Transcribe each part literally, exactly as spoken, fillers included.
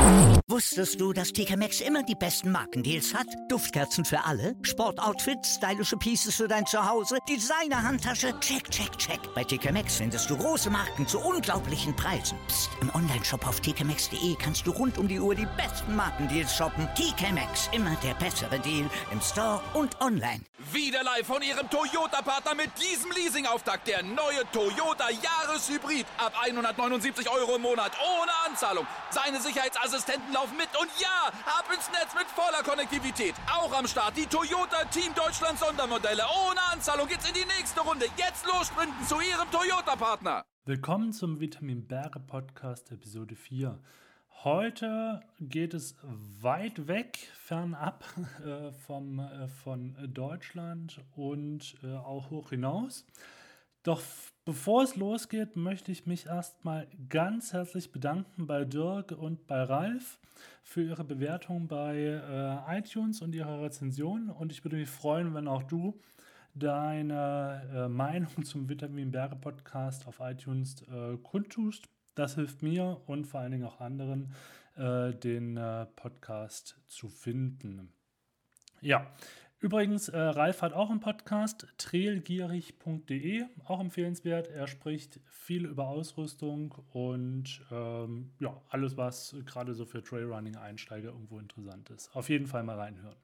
Wusstest du, dass T K Maxx immer die besten Markendeals hat? Duftkerzen für alle, Sportoutfits, stylische Pieces für dein Zuhause, Designer-Handtasche, check, check, check. Bei T K Maxx findest du große Marken zu unglaublichen Preisen. Psst. Im Onlineshop auf t k maxx punkt d e kannst du rund um die Uhr die besten Markendeals shoppen. T K Maxx, immer der bessere Deal im Store und online. Wieder live von Ihrem Toyota-Partner mit diesem Leasing-Auftakt. Der neue Toyota Jahreshybrid. Ab hundertneunundsiebzig Euro im Monat. Ohne Anzahlung. Seine Sicherheitsassistenten laufen mit. Und ja, ab ins Netz mit voller Konnektivität. Auch am Start die Toyota Team Deutschland Sondermodelle. Ohne Anzahlung geht's in die nächste Runde. Jetzt los sprinten zu Ihrem Toyota-Partner. Willkommen zum Vitamin Berge Podcast Episode vier. Heute geht es weit weg, fernab äh, vom, äh, von Deutschland und äh, auch hoch hinaus. Doch f- bevor es losgeht, möchte ich mich erstmal ganz herzlich bedanken bei Dirk und bei Ralf für ihre Bewertung bei äh, iTunes und ihre Rezension. Und ich würde mich freuen, wenn auch du deine äh, Meinung zum Vitamin Berge Podcast auf iTunes äh, kundtust. Das hilft mir und vor allen Dingen auch anderen, äh, den äh, Podcast zu finden. Ja, übrigens, äh, Ralf hat auch einen Podcast, trailgierig punkt de, auch empfehlenswert. Er spricht viel über Ausrüstung und ähm, ja, alles, was gerade so für Trailrunning-Einsteiger irgendwo interessant ist. Auf jeden Fall mal reinhören.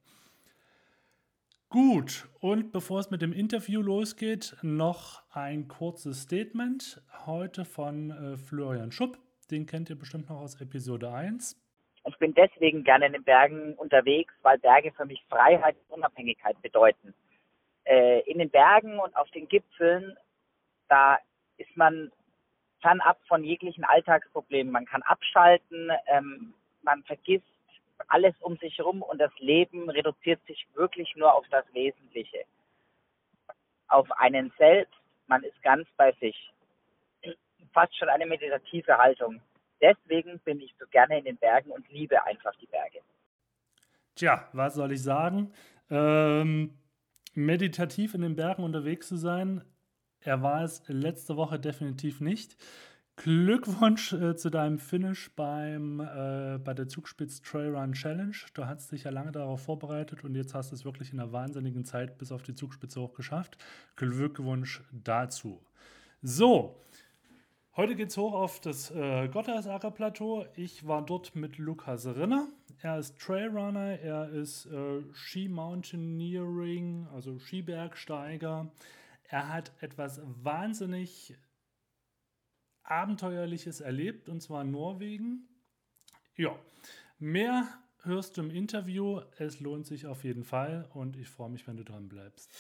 Gut, und bevor es mit dem Interview losgeht, noch ein kurzes Statement. Heute von äh, Florian Schupp, den kennt ihr bestimmt noch aus Episode eins. Ich bin deswegen gerne in den Bergen unterwegs, weil Berge für mich Freiheit und Unabhängigkeit bedeuten. Äh, in den Bergen und auf den Gipfeln, da ist man fernab von jeglichen Alltagsproblemen. Man kann abschalten, ähm, man vergisst alles um sich herum und das Leben reduziert sich wirklich nur auf das Wesentliche. Auf einen selbst, man ist ganz bei sich. Fast schon eine meditative Haltung. Deswegen bin ich so gerne in den Bergen und liebe einfach die Berge. Tja, was soll ich sagen? Ähm, meditativ in den Bergen unterwegs zu sein, er war es letzte Woche definitiv nicht. Glückwunsch äh, zu deinem Finish beim, äh, bei der Zugspitz Trailrun Challenge. Du hast dich ja lange darauf vorbereitet und jetzt hast du es wirklich in einer wahnsinnigen Zeit bis auf die Zugspitze hoch geschafft. Glückwunsch dazu. So, heute geht es hoch auf das äh, Gotthardsacker Plateau. Ich war dort mit Lukas Rinner. Er ist Trailrunner, er ist äh, Ski-Mountaineering, also Skibergsteiger. Er hat etwas wahnsinnig Abenteuerliches erlebt, und zwar in Norwegen. Ja, mehr hörst du im Interview. Es lohnt sich auf jeden Fall und ich freue mich, wenn du dran bleibst.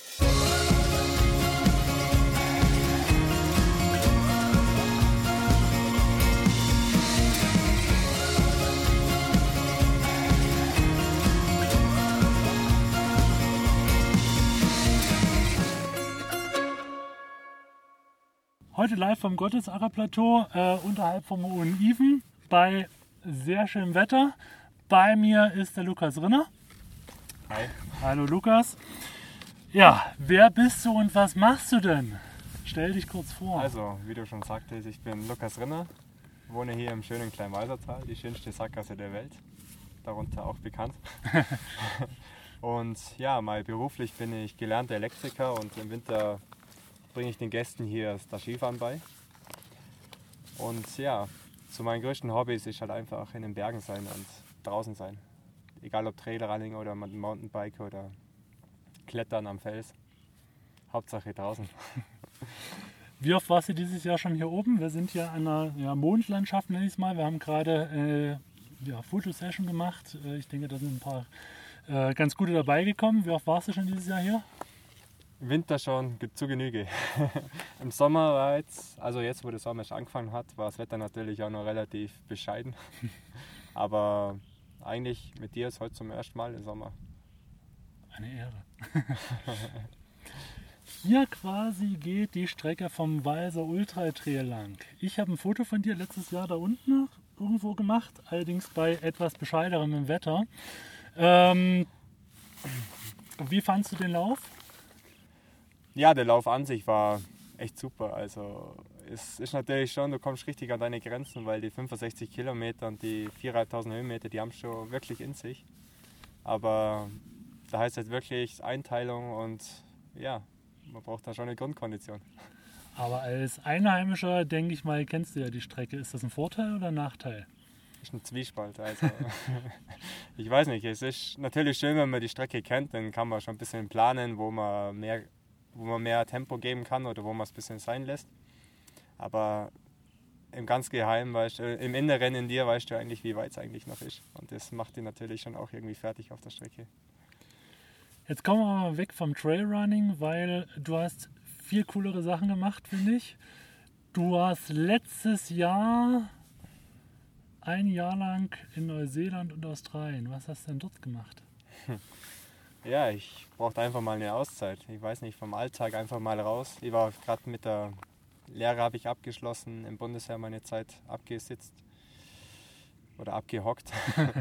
Heute live vom Gotthardsacker Plateau, äh, unterhalb vom Hohen Iven, bei sehr schönem Wetter. Bei mir ist der Lukas Rinner. Hi. Hallo Lukas. Ja, wer bist du und was machst du denn? Stell dich kurz vor. Also, wie du schon sagtest, ich bin Lukas Rinner, wohne hier im schönen Kleinwalsertal, die schönste Sackgasse der Welt, darunter auch bekannt. Und ja, mal beruflich bin ich gelernter Elektriker und im Winter bringe ich den Gästen hier das Skifahren bei. Und ja, zu meinen größten Hobbys ist halt einfach in den Bergen sein und draußen sein. Egal ob Trailrunning oder Mountainbike oder Klettern am Fels. Hauptsache draußen. Wie oft warst du dieses Jahr schon hier oben? Wir sind hier an einer ja, Mondlandschaft, nenne ich es mal. Wir haben gerade äh, ja, Fotosession gemacht. Äh, ich denke, da sind ein paar äh, ganz gute dabei gekommen. Wie oft warst du schon dieses Jahr hier? Winter schon zu Genüge. Im Sommer war jetzt, also jetzt wo der Sommer schon angefangen hat, war das Wetter natürlich auch noch relativ bescheiden. Aber eigentlich mit dir ist heute zum ersten Mal im Sommer. Eine Ehre. Hier quasi geht die Strecke vom Walser Ultra Trail lang. Ich habe ein Foto von dir letztes Jahr da unten irgendwo gemacht, allerdings bei etwas bescheidenerem Wetter. Ähm, wie fandst du den Lauf? Ja, der Lauf an sich war echt super. Also es ist natürlich schon, du kommst richtig an deine Grenzen, weil die fünfundsechzig Kilometer und die viertausendfünfhundert Höhenmeter, die haben schon wirklich in sich. Aber da heißt es wirklich Einteilung und ja, man braucht da schon eine Grundkondition. Aber als Einheimischer, denke ich mal, kennst du ja die Strecke. Ist das ein Vorteil oder ein Nachteil? Ist ein Zwiespalt. Also, ich weiß nicht, es ist natürlich schön, wenn man die Strecke kennt, dann kann man schon ein bisschen planen, wo man mehr, wo man mehr Tempo geben kann oder wo man es ein bisschen sein lässt. Aber im ganz Geheimen, weißt du, im Inneren in dir weißt du eigentlich, wie weit es eigentlich noch ist. Und das macht dich natürlich schon auch irgendwie fertig auf der Strecke. Jetzt kommen wir mal weg vom Trailrunning, weil du hast viel coolere Sachen gemacht, finde ich. Du warst letztes Jahr ein Jahr lang in Neuseeland und Australien. Was hast du denn dort gemacht? Ja, ich brauchte einfach mal eine Auszeit. Ich weiß nicht, vom Alltag einfach mal raus. Ich war gerade mit der Lehre, habe ich abgeschlossen, im Bundesheer meine Zeit abgesitzt oder abgehockt.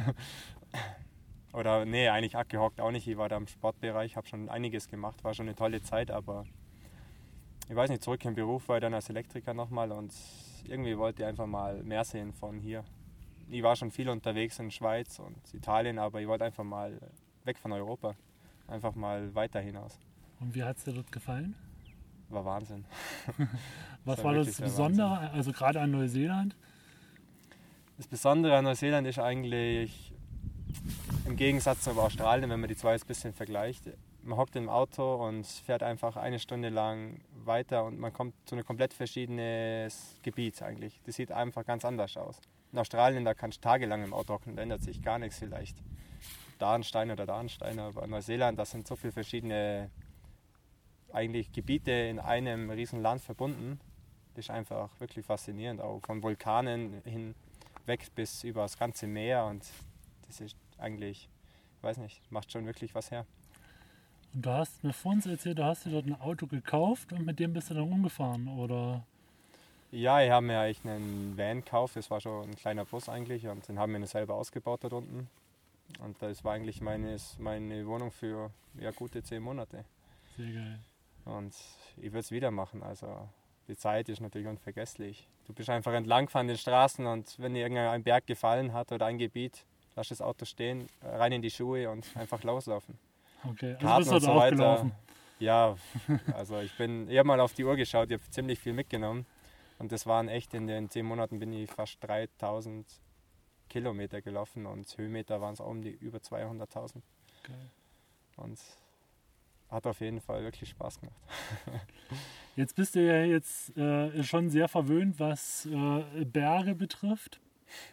Oder nee, eigentlich abgehockt auch nicht. Ich war da im Sportbereich, habe schon einiges gemacht, war schon eine tolle Zeit, aber ich weiß nicht, zurück im Beruf war ich dann als Elektriker nochmal und irgendwie wollte ich einfach mal mehr sehen von hier. Ich war schon viel unterwegs in Schweiz und Italien, aber ich wollte einfach mal weg von Europa, einfach mal weiter hinaus. Und wie hat es dir dort gefallen? War Wahnsinn. Was das war, war das Besondere, Wahnsinn. Also gerade an Neuseeland? Das Besondere an Neuseeland ist eigentlich, im Gegensatz zu Australien, wenn man die zwei jetzt ein bisschen vergleicht, man hockt im Auto und fährt einfach eine Stunde lang weiter und man kommt zu einem komplett verschiedenes Gebiet eigentlich. Das sieht einfach ganz anders aus. In Australien, da kannst du tagelang im Auto hocken, da ändert sich gar nichts vielleicht. Da ein Stein oder da ein Stein, aber in Neuseeland, das sind so viele verschiedene eigentlich Gebiete in einem riesen Land verbunden. Das ist einfach wirklich faszinierend, auch von Vulkanen hinweg bis über das ganze Meer und das ist eigentlich, ich weiß nicht, macht schon wirklich was her. Und du hast mir vorhin erzählt, du hast dir dort ein Auto gekauft und mit dem bist du dann umgefahren, oder? Ja, ich habe mir eigentlich einen Van gekauft, das war schon ein kleiner Bus eigentlich und den haben wir selber ausgebaut dort unten. Und das war eigentlich meine, meine Wohnung für ja, gute zehn Monate. Sehr geil. Und ich würde es wieder machen, also die Zeit ist natürlich unvergesslich. Du bist einfach entlang gefahren den Straßen und wenn dir irgendein Berg gefallen hat oder ein Gebiet, lass das Auto stehen, rein in die Schuhe und einfach loslaufen. Okay, also Karten bist du und so da weiter. gelaufen? Ja, also ich bin, ich habe mal auf die Uhr geschaut, ich habe ziemlich viel mitgenommen und das waren echt, in den zehn Monaten bin ich fast dreitausend Kilometer gelaufen und Höhenmeter waren es auch um die über zweihunderttausend. Geil. Und hat auf jeden Fall wirklich Spaß gemacht. Jetzt bist du ja jetzt äh, schon sehr verwöhnt, was äh, Berge betrifft.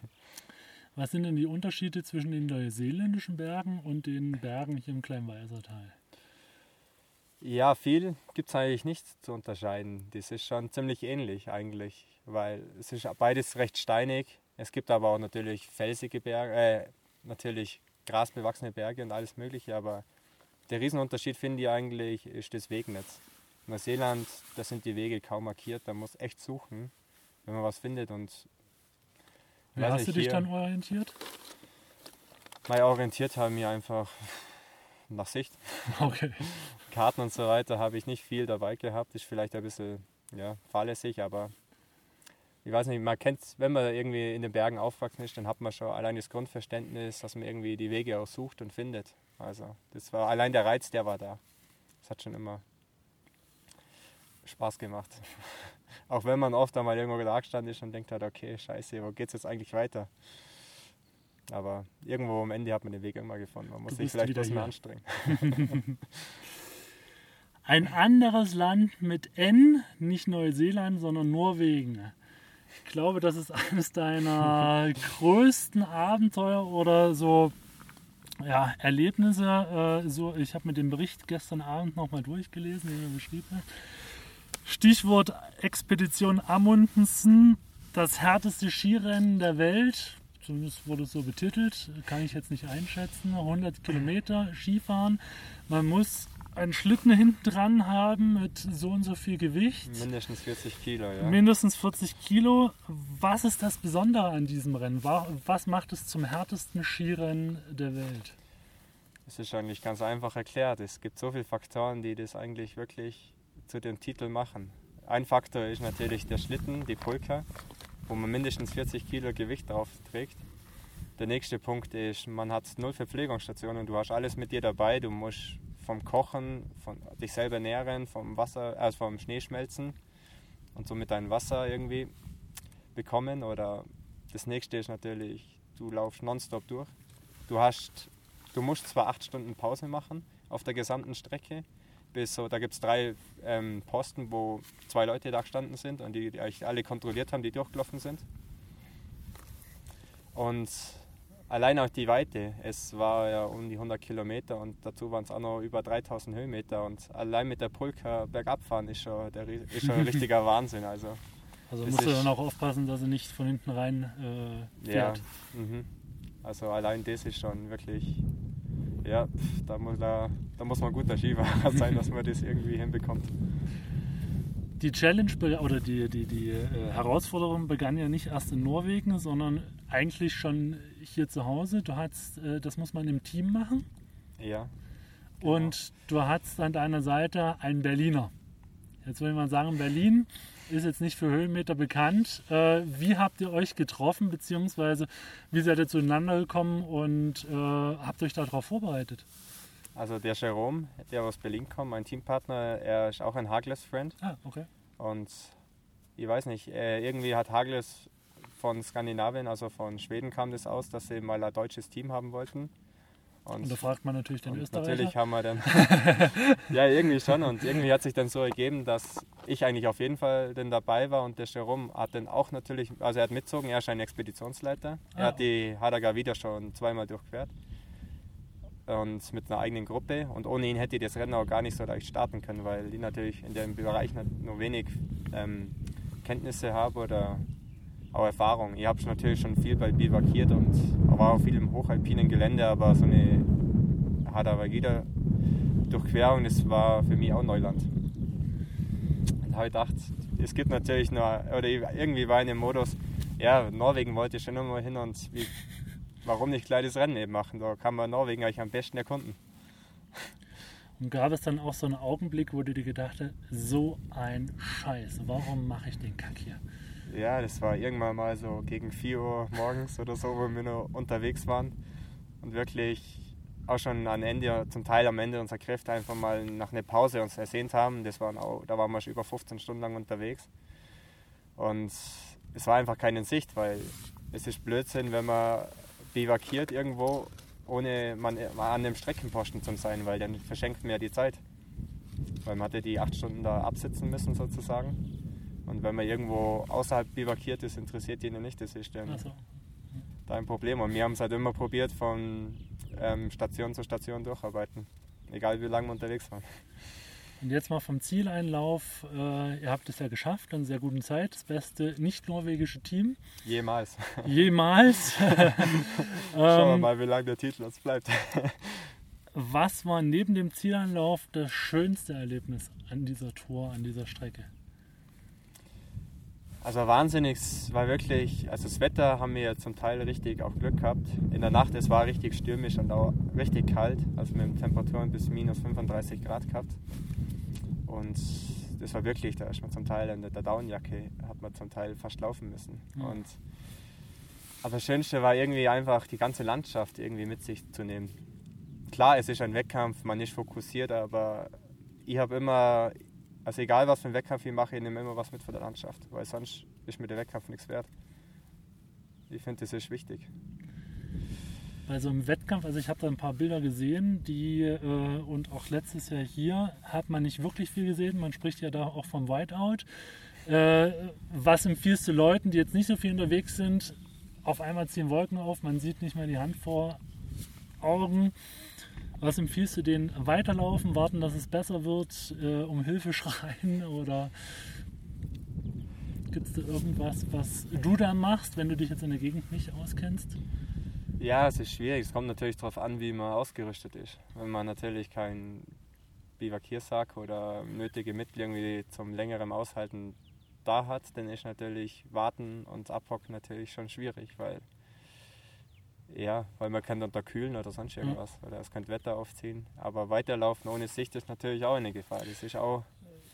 Was sind denn die Unterschiede zwischen den neuseeländischen Bergen und den Bergen hier im Kleinwalsertal? Ja, viel gibt es eigentlich nicht zu unterscheiden. Das ist schon ziemlich ähnlich eigentlich, weil es ist beides recht steinig. Es gibt aber auch natürlich felsige Berge, äh, natürlich grasbewachsene Berge und alles Mögliche, aber der Riesenunterschied, finde ich eigentlich, ist das Wegnetz. In Neuseeland, da sind die Wege kaum markiert, da muss echt suchen, wenn man was findet. Und wie hast nicht, du dich hier, dann orientiert? Mal orientiert haben wir einfach nach Sicht. Okay. Karten und so weiter habe ich nicht viel dabei gehabt, ist vielleicht ein bisschen ja, fahrlässig, aber ich weiß nicht, man kennt, wenn man irgendwie in den Bergen aufgewachsen ist, dann hat man schon allein das Grundverständnis, dass man irgendwie die Wege auch sucht und findet. Also das war allein der Reiz, der war da. Das hat schon immer Spaß gemacht. Auch wenn man oft einmal irgendwo da gestanden ist und denkt halt, okay, scheiße, wo geht's jetzt eigentlich weiter? Aber irgendwo am Ende hat man den Weg immer gefunden. Man muss sich vielleicht etwas mehr anstrengen. Ein anderes Land mit N, nicht Neuseeland, sondern Norwegen. Ich glaube, das ist eines deiner größten Abenteuer oder so ja, Erlebnisse. Äh, so, ich habe mir den Bericht gestern Abend nochmal durchgelesen, den du beschrieben hast. Stichwort Expedition Amundsen, das härteste Skirennen der Welt. Zumindest wurde es so betitelt, kann ich jetzt nicht einschätzen. hundert Kilometer Skifahren. Man muss einen Schlitten hinten dran haben mit so und so viel Gewicht. Mindestens vierzig Kilo, ja. Mindestens vierzig Kilo. Was ist das Besondere an diesem Rennen? Was macht es zum härtesten Skirennen der Welt? Es ist eigentlich ganz einfach erklärt. Es gibt so viele Faktoren, die das eigentlich wirklich zu dem Titel machen. ein Faktor ist natürlich der Schlitten, die Pulka, wo man mindestens vierzig Kilo Gewicht drauf trägt. Der nächste Punkt ist, man hat null Verpflegungsstationen, du hast alles mit dir dabei, du musst vom Kochen, von dich selber ernähren, vom Wasser, also vom Schneeschmelzen und somit dein Wasser irgendwie bekommen. Oder das nächste ist natürlich, du laufst nonstop durch. Du hast, du musst zwar acht Stunden Pause machen auf der gesamten Strecke, bis so, da gibt es drei ähm, Posten, wo zwei Leute da gestanden sind und die, die eigentlich alle kontrolliert haben, die durchgelaufen sind. Und allein auch die Weite, es war ja um die hundert Kilometer und dazu waren es auch noch über dreitausend Höhenmeter und allein mit der Pulka bergab fahren ist schon, der, ist schon ein richtiger Wahnsinn. Also, also musst du dann auch aufpassen, dass er nicht von hinten rein äh, fährt. Ja, mhm. Also allein das ist schon wirklich, ja, da muss, da, da muss man ein guter Skifahrer sein, dass man das irgendwie hinbekommt. Die Challenge oder die, die, die äh, Herausforderung begann ja nicht erst in Norwegen, sondern eigentlich schon hier zu Hause. Du hattest, äh, das muss man im Team machen. Ja. Genau. Und du hattest an deiner Seite einen Berliner. Jetzt würde man sagen, Berlin ist jetzt nicht für Höhenmeter bekannt. Äh, wie habt ihr euch getroffen, beziehungsweise wie seid ihr zueinander gekommen und äh, habt euch darauf vorbereitet? Also der Jerome, der aus Berlin kommt, mein Teampartner, er ist auch ein Hagles-Friend. Ah, okay. Und ich weiß nicht, irgendwie hat Hagles von Skandinavien, also von Schweden kam das aus, dass sie mal ein deutsches Team haben wollten. Und, und da fragt man natürlich den und Österreicher. Natürlich haben wir dann, ja irgendwie schon und irgendwie hat sich dann so ergeben, dass ich eigentlich auf jeden Fall dann dabei war und der Jerome hat dann auch natürlich, also er hat mitgezogen, er ist ein Expeditionsleiter, ah. er hat die Hardanger wieder schon zweimal durchquert. Und mit einer eigenen Gruppe und ohne ihn hätte ich das Rennen auch gar nicht so leicht starten können, weil ich natürlich in dem Bereich nur wenig ähm, Kenntnisse habe oder auch Erfahrung. Ich habe natürlich schon viel bei bivakiert und war auch viel im hochalpinen Gelände, aber so eine Hardangervidda Durchquerung, das war für mich auch Neuland. Und habe ich gedacht, es gibt natürlich nur, oder irgendwie war in dem Modus, ja, Norwegen wollte ich schon immer hin und wie, warum nicht gleich das Rennen eben machen? Da kann man Norwegen eigentlich am besten erkunden. Und gab es dann auch so einen Augenblick, wo du dir gedacht hast, so ein Scheiß, warum mache ich den Kack hier? Ja, das war irgendwann mal so gegen vier Uhr morgens oder so, wo wir noch unterwegs waren und wirklich auch schon am Ende, zum Teil am Ende unserer Kräfte einfach mal nach einer Pause uns ersehnt haben. Das waren auch, da waren wir schon über fünfzehn Stunden lang unterwegs und es war einfach keine Sicht, weil es ist Blödsinn, wenn man bivakiert irgendwo, ohne man an dem Streckenposten zu sein, weil dann verschenkt man ja die Zeit. Weil man hatte die acht Stunden da absitzen müssen sozusagen. Und wenn man irgendwo außerhalb bivakiert ist, interessiert ihn nicht, das ist dann so. Da ein Problem. Und wir haben es halt immer probiert, von ähm, Station zu Station durcharbeiten, egal wie lange wir unterwegs waren. Und jetzt mal vom Zieleinlauf, äh, ihr habt es ja geschafft, in sehr guten Zeit, das beste nicht-norwegische Team. Jemals. Jemals. Schauen wir mal, wie lange der Titel uns bleibt. Was war neben dem Zieleinlauf das schönste Erlebnis an dieser Tour, an dieser Strecke? Also wahnsinnig, es war wirklich, also das Wetter haben wir ja zum Teil richtig auch Glück gehabt. In der Nacht, es war richtig stürmisch und auch richtig kalt, also mit Temperaturen bis minus fünfunddreißig Grad gehabt. Und das war wirklich, da ist man zum Teil in der Daunenjacke, hat man zum Teil fast laufen müssen. Mhm. Und, aber das Schönste war irgendwie einfach die ganze Landschaft irgendwie mit sich zu nehmen. Klar, es ist ein Wettkampf, man ist fokussiert, aber ich habe immer, also egal was für einen Wettkampf ich mache, ich nehme immer was mit von der Landschaft, weil sonst ist mir der Wettkampf nichts wert. Ich finde, das ist wichtig. Bei so einem Wettkampf, also ich habe da ein paar Bilder gesehen, die äh, und auch letztes Jahr hier hat man nicht wirklich viel gesehen, man spricht ja da auch vom Whiteout. Äh, was empfiehlst du Leuten, die jetzt nicht so viel unterwegs sind, auf einmal ziehen Wolken auf, man sieht nicht mehr die Hand vor Augen. Was empfiehlst du denen? Weiterlaufen, warten, dass es besser wird, äh, um Hilfe schreien oder gibt es da irgendwas, was du da machst, wenn du dich jetzt in der Gegend nicht auskennst? Ja, es ist schwierig. Es kommt natürlich darauf an, wie man ausgerüstet ist. Wenn man natürlich keinen Bivakiersack oder nötige Mittel irgendwie zum längeren Aushalten da hat, dann ist natürlich Warten und Abhocken natürlich schon schwierig, weil ja, weil man kann unterkühlen oder sonst irgendwas, oder es könnte Wetter aufziehen. Aber weiterlaufen ohne Sicht ist natürlich auch eine Gefahr. Das ist auch,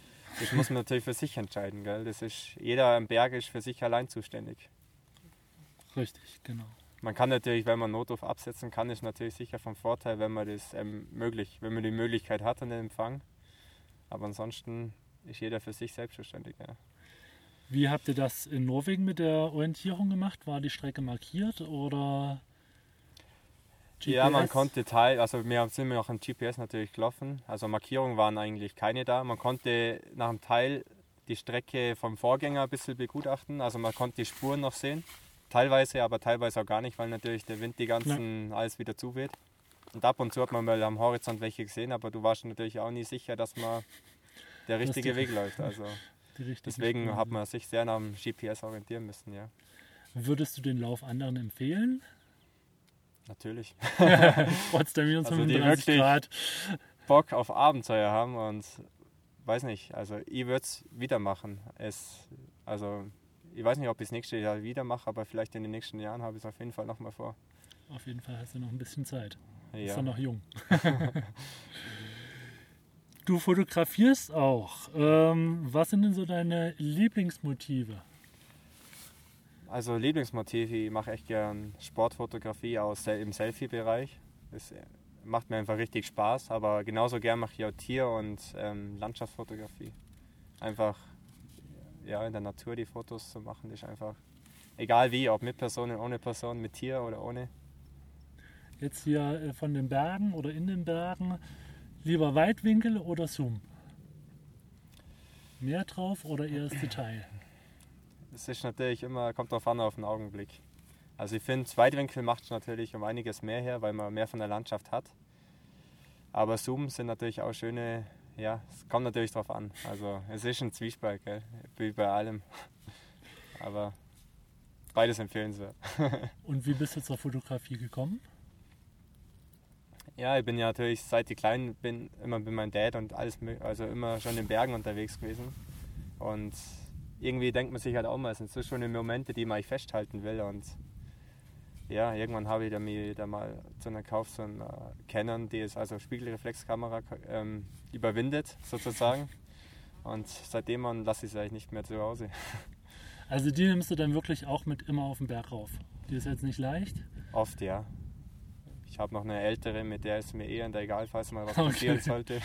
das muss man natürlich für sich entscheiden. Gell? Das ist, jeder am Berg ist für sich allein zuständig. Richtig, genau. Man kann natürlich, wenn man Notruf absetzen kann, ist natürlich sicher vom Vorteil, wenn man das ähm, möglich, wenn man die Möglichkeit hat an den Empfang. Aber ansonsten ist jeder für sich selbstständig. Ja. Wie habt ihr das in Norwegen mit der Orientierung gemacht? War die Strecke markiert oder G P S? Ja, man konnte teil, also wir sind wir noch an G P S natürlich gelaufen. Also Markierungen waren eigentlich keine da. Man konnte nach dem Teil die Strecke vom Vorgänger ein bisschen begutachten. Also man konnte die Spuren noch sehen. Teilweise, aber teilweise auch gar nicht, weil natürlich der Wind die ganzen ja. alles wieder zuweht. Und ab und zu hat man mal am Horizont welche gesehen, aber du warst natürlich auch nie sicher, dass man der richtige die, Weg läuft. Also deswegen Spur. Hat man sich sehr nach dem G P S orientieren müssen, ja. Würdest du den Lauf anderen empfehlen? Natürlich. Trotz der minus also fünfunddreißig die Grad. Bock auf Abenteuer haben und weiß nicht, also ich würde es wieder machen. Es, also ich weiß nicht, ob ich das nächste Jahr wieder mache, aber vielleicht in den nächsten Jahren habe ich es auf jeden Fall nochmal vor. Auf jeden Fall hast du noch ein bisschen Zeit. Du ja. bist ja noch jung. Du fotografierst auch. Ähm, was sind denn so deine Lieblingsmotive? Also Lieblingsmotive, ich mache echt gern Sportfotografie aus im Selfie-Bereich. Das macht mir einfach richtig Spaß, aber genauso gern mache ich auch Tier- und ähm, Landschaftsfotografie. Einfach ja, in der Natur die Fotos zu machen, ist einfach egal wie, ob mit Personen, ohne Person, mit Tier oder ohne. Jetzt hier von den Bergen oder in den Bergen, lieber Weitwinkel oder Zoom? Mehr drauf oder eher das Detail? Es ist natürlich immer, kommt drauf an auf den Augenblick. Also ich finde, Weitwinkel macht natürlich um einiges mehr her, weil man mehr von der Landschaft hat. Aber Zoom sind natürlich auch schöne, ja, es kommt natürlich drauf an. Also es ist ein Zwiespalt, gell? Wie bei allem. Aber beides empfehlenswert. Und wie bist du zur Fotografie gekommen? Ja, ich bin ja natürlich, seit ich klein bin, immer mit meinem Dad und alles, also immer schon in den Bergen unterwegs gewesen. Und irgendwie denkt man sich halt auch mal, es sind so schöne Momente, die man eigentlich festhalten will. Und ja, irgendwann habe ich da mir da mal zu einer Kauf so eine Canon, die ist also Spiegelreflexkamera ähm, überwindet sozusagen. Und seitdem an lasse ich sie eigentlich nicht mehr zu Hause. Also die nimmst du dann wirklich auch mit immer auf den Berg rauf? Die ist jetzt nicht leicht? Oft, ja. Ich habe noch eine ältere, mit der ist mir eher egal, falls mal was passieren okay. sollte.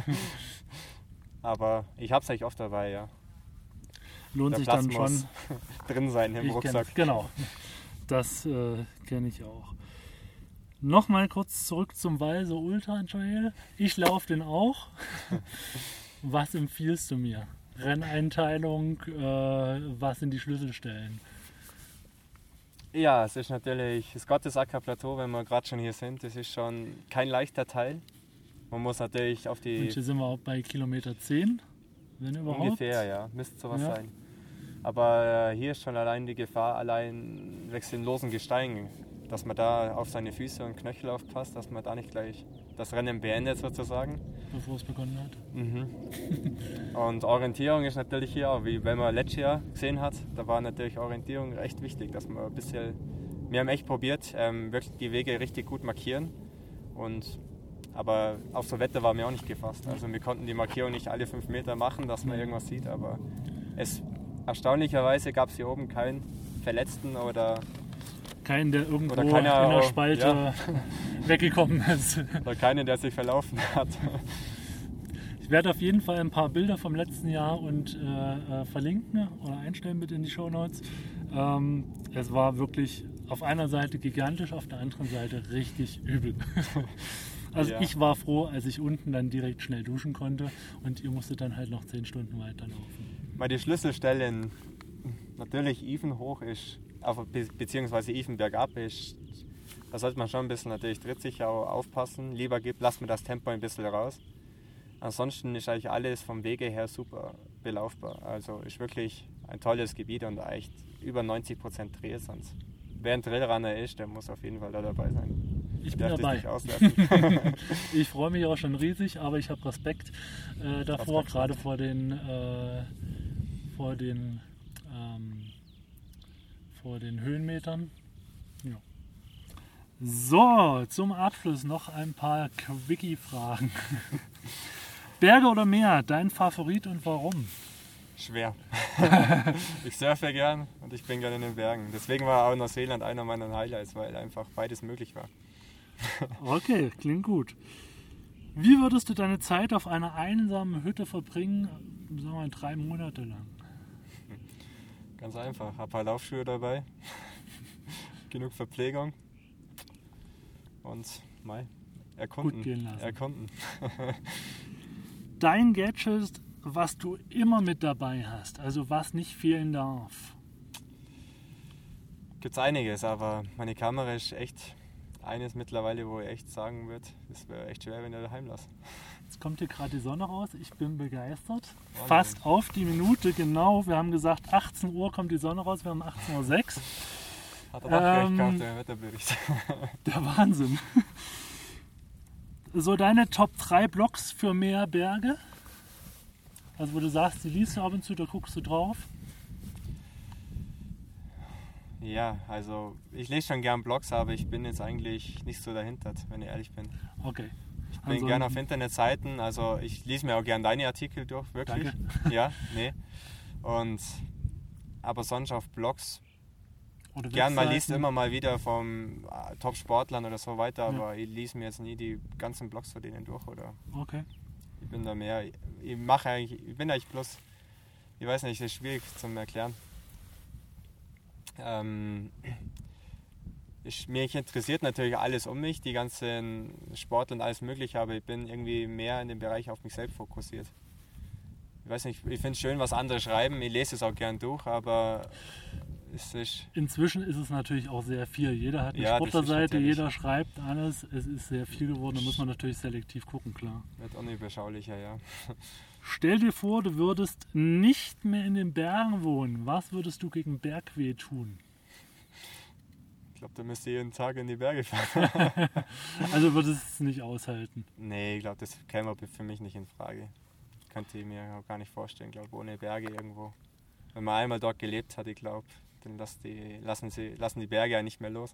Aber ich habe es eigentlich oft dabei, ja. Lohnt der sich Platz dann schon muss drin sein im ich Rucksack. Kenn, genau, das äh, kenne ich auch. Nochmal kurz zurück zum Walser Ultra Trail. Ich laufe den auch. Was empfiehlst du mir? Renneinteilung, äh, was sind die Schlüsselstellen? Ja, es ist natürlich das Gottesacker Plateau, wenn wir gerade schon hier sind. Das ist schon kein leichter Teil. Man muss natürlich auf die... Und hier sind wir auch bei Kilometer zehn, wenn überhaupt. Ungefähr, ja. Müsste sowas ja. sein. Aber äh, hier ist schon allein die Gefahr, allein wegen den losen Gesteinen, dass man da auf seine Füße und Knöchel aufpasst, dass man da nicht gleich das Rennen beendet sozusagen. Bevor es begonnen hat. Mhm. Und Orientierung ist natürlich hier auch, wie wenn man letztes Jahr gesehen hat, da war natürlich Orientierung echt wichtig, dass man ein bisschen, wir haben echt probiert, ähm, wirklich die Wege richtig gut markieren. Und, aber auf so Wetter war mir auch nicht gefasst. Also wir konnten die Markierung nicht alle fünf Meter machen, dass man irgendwas sieht, aber es erstaunlicherweise gab es hier oben keinen Verletzten oder keinen, der irgendwo oder keiner, in der Spalte ja. weggekommen ist. Oder keinen, der sich verlaufen hat. Ich werde auf jeden Fall ein paar Bilder vom letzten Jahr und äh, verlinken oder einstellen bitte in die Shownotes. Ähm, es war wirklich auf einer Seite gigantisch, auf der anderen Seite richtig übel. Also ja. Ich war froh, als ich unten dann direkt schnell duschen konnte und ihr musstet dann halt noch zehn Stunden weiterlaufen. Mal die Schlüsselstellen, natürlich Even hoch ist, be- beziehungsweise Even bergab ist, da sollte man schon ein bisschen natürlich trittsicher aufpassen. Lieber gibt, lasst mir das Tempo ein bisschen raus. Ansonsten ist eigentlich alles vom Wege her super belaufbar. Also ist wirklich ein tolles Gebiet und echt über neunzig Prozent Dreh. Sonst wer ein Trailrunner ist, der muss auf jeden Fall da dabei sein. Ich bin dabei. Ich freue mich auch schon riesig, aber ich habe Respekt äh, davor, gerade vor den, äh, vor den, ähm, vor den Höhenmetern. Ja. So, zum Abschluss noch ein paar Quickie-Fragen. Berge oder Meer, dein Favorit und warum? Schwer. Ich surfe gern und ich bin gerne in den Bergen. Deswegen war auch Neuseeland einer meiner Highlights, weil einfach beides möglich war. Okay, klingt gut. Wie würdest du deine Zeit auf einer einsamen Hütte verbringen, sagen wir mal drei Monate lang? Ganz einfach. Hab halt Laufschuhe dabei, genug Verpflegung und mal erkunden. Gut gehen lassen. erkunden. Dein Gadget, was du immer mit dabei hast, also was nicht fehlen darf? Gibt's einiges, aber meine Kamera ist echt eines mittlerweile, wo ich echt sagen würde, das wäre echt schwer, wenn ich daheim lasse. Jetzt kommt hier gerade die Sonne raus, ich bin begeistert. Wahnsinn. Fast auf die Minute genau, wir haben gesagt achtzehn Uhr kommt die Sonne raus, wir haben achtzehn Uhr sechs. Hat er doch recht Ähm, gehabt, der Wetterbericht. Der Wahnsinn. So deine Top drei Blogs für mehr Berge? Also wo du sagst, die liest du ab und zu, da guckst du drauf. Ja, also ich lese schon gern Blogs, aber ich bin jetzt eigentlich nicht so dahinter, wenn ich ehrlich bin. Okay. Ich bin gern auf Internetseiten, also ich lese mir auch gern deine Artikel durch, wirklich. Danke. Ja, nee. Und, aber sonst auf Blogs, Oder gern mal liest Webseiten. immer mal wieder vom äh, Top-Sportlern oder so weiter, Ja. aber ich lese mir jetzt nie die ganzen Blogs von denen durch, oder Okay. ich bin da mehr, ich mache eigentlich, ich bin eigentlich bloß, ich weiß nicht, das ist schwierig zum Erklären. Ähm, ich, mich interessiert natürlich alles um mich, die ganzen Sportler und alles mögliche, aber ich bin irgendwie mehr in dem Bereich auf mich selbst fokussiert. Ich weiß nicht, ich finde es schön, was andere schreiben, ich lese es auch gern durch, aber es ist... Inzwischen ist es natürlich auch sehr viel. Jeder hat eine Ja, das ist Sportlerseite, natürlich- jeder schreibt alles. Es ist sehr viel geworden, da muss man natürlich selektiv gucken, klar. Wird unüberschaulicher, ja. Stell dir vor, du würdest nicht mehr in den Bergen wohnen. Was würdest du gegen Bergweh tun? Ich glaube, da müsste ich jeden Tag in die Berge fahren. Also würdest du es nicht aushalten. Nee, ich glaube, das käme für mich nicht in Frage. Könnte ich mir auch gar nicht vorstellen, glaube ohne Berge irgendwo. Wenn man einmal dort gelebt hat, ich glaube, dann lassen die, lassen, sie, lassen die Berge ja nicht mehr los.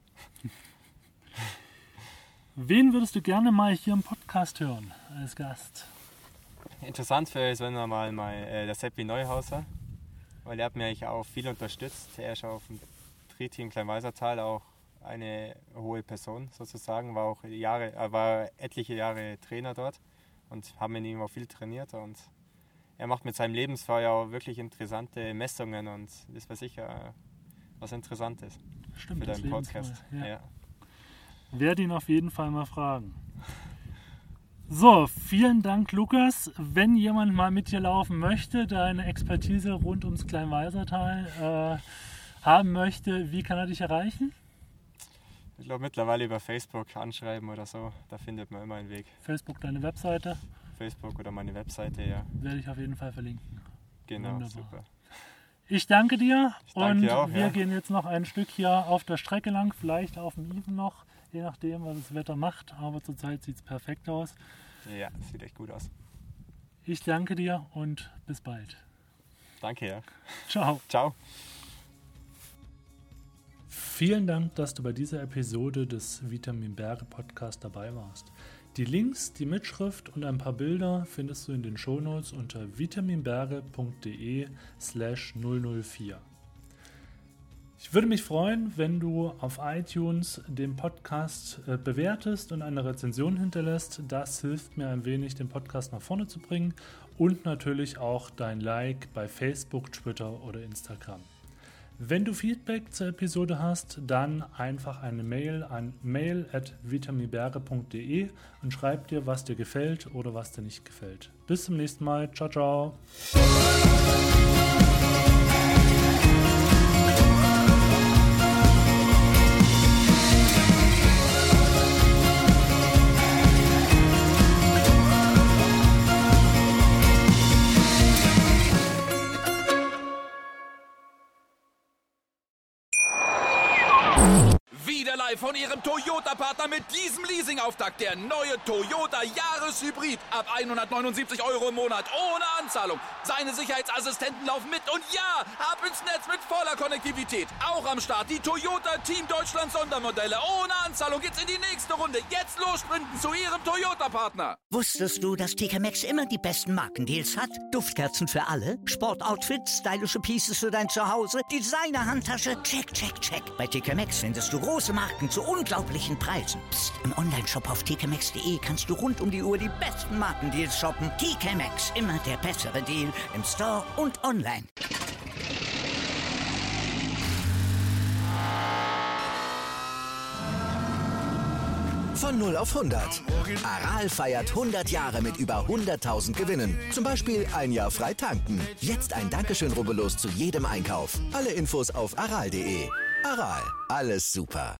Wen würdest du gerne mal hier im Podcast hören als Gast? Interessant wäre es, wenn man mal, mal äh, der Seppi Neuhauser, weil er hat mir eigentlich auch viel unterstützt. Er ist auf dem Tri-Team Kleinwalsertal auch eine hohe Person sozusagen, war auch Jahre, äh, war etliche Jahre Trainer dort und haben mit ihm auch viel trainiert und er macht mit seinem Lebensfeuer auch wirklich interessante Messungen und das wäre sicher was Interessantes Stimmt, für das deinen Podcast. Lebensfeuer, ja. Ja. Werde ihn auf jeden Fall mal fragen. So, vielen Dank, Lukas. Wenn jemand mal mit dir laufen möchte, deine Expertise rund ums Kleinwalsertal äh, haben möchte, wie kann er dich erreichen? Ich glaube mittlerweile über Facebook anschreiben oder so, da findet man immer einen Weg. Facebook, deine Webseite, Facebook oder meine Webseite, ja. werde ich auf jeden Fall verlinken. Genau, Wunderbar. super. Ich danke dir Ich danke und dir auch, wir ja. gehen jetzt noch ein Stück hier auf der Strecke lang, vielleicht auf dem Even noch, je nachdem, was das Wetter macht, aber zurzeit sieht es perfekt aus. Ja, das sieht echt gut aus. Ich danke dir und bis bald. Danke, ja. Ciao. Ciao. Vielen Dank, dass du bei dieser Episode des Vitamin Berge Podcast dabei warst. Die Links, die Mitschrift und ein paar Bilder findest du in den Shownotes unter vitaminberge.de slash null null vier. Ich würde mich freuen, wenn du auf iTunes den Podcast äh, bewertest und eine Rezension hinterlässt. Das hilft mir ein wenig, den Podcast nach vorne zu bringen und natürlich auch dein Like bei Facebook, Twitter oder Instagram. Wenn du Feedback zur Episode hast, dann einfach eine Mail an mail at vitaminberge punkt de und schreib dir, was dir gefällt oder was dir nicht gefällt. Bis zum nächsten Mal. Ciao, ciao. live von Ihrem Toyota-Partner mit diesem Leasing-Auftakt. Der neue Toyota Jahreshybrid. Ab hundertneunundsiebzig Euro im Monat. Ohne Anzahlung. Seine Sicherheitsassistenten laufen mit. Und ja, ab ins Netz mit voller Konnektivität. Auch am Start die Toyota Team Deutschland Sondermodelle. Ohne Anzahlung geht's in die nächste Runde. Jetzt los sprinten zu Ihrem Toyota-Partner. Wusstest du, dass T K Maxx immer die besten Markendeals hat? Duftkerzen für alle, Sportoutfits, stylische Pieces für dein Zuhause, Designer-Handtasche, check, check, check. Bei T K Maxx findest du große Marken zu unglaublichen Preisen. Psst. im Onlineshop auf t k maxx punkt d e kannst du rund um die Uhr die besten Markendeals shoppen. T K Maxx, immer der bessere Deal im Store und online. Von null auf hundert. Aral feiert hundert Jahre mit über hunderttausend Gewinnen. Zum Beispiel ein Jahr frei tanken. Jetzt ein Dankeschön, rubbellos zu jedem Einkauf. Alle Infos auf aral punkt d e. Aral, alles super.